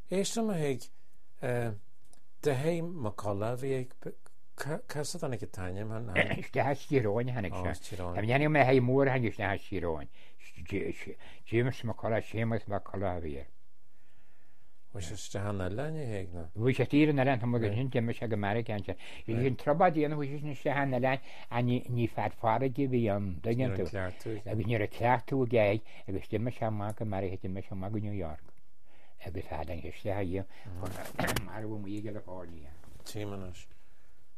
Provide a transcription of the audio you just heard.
Éiste me hiig de hé má colla bhí cosad anna go taine man Iste hastíróin hanig se. Am dhéanana me ha mór hagus na hastíróin. James má colla sémas má colla a bhír. Bhuiiste hanna lenne héagna. Bhui sé tír na len mag hin me se go Americanse. I hín trobadíana bhui na se hanna lein a ní fad farige bhí an daú agus ní a ceú gé agus stimme se má go mar hé me se mag New York. Agus há an heiste ha mar bh íige le fáí. Tímanas.